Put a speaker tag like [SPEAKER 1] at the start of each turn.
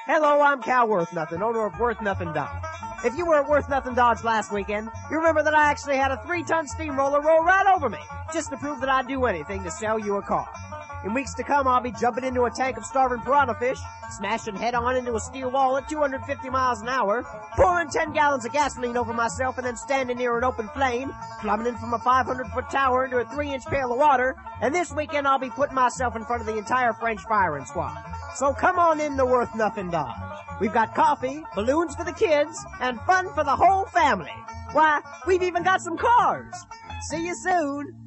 [SPEAKER 1] Hello, I'm Cal Worth Nothing, owner of Worth Nothing Dodge. If you were at Worth Nothing Dodge last weekend, you remember that I actually had a 3-ton steamroller roll right over me, just to prove that I'd do anything to sell you a car. In weeks to come, I'll be jumping into a tank of starving piranha fish, smashing head-on into a steel wall at 250 miles an hour, pouring 10 gallons of gasoline over myself and then standing near an open flame, plummeting from a 500-foot tower into a 3-inch pail of water, and this weekend I'll be putting myself in front of the entire French firing squad. So come on in to Worth Nothing Dodge. We've got coffee, balloons for the kids, and fun for the whole family. Why, we've even got some cars. See you soon.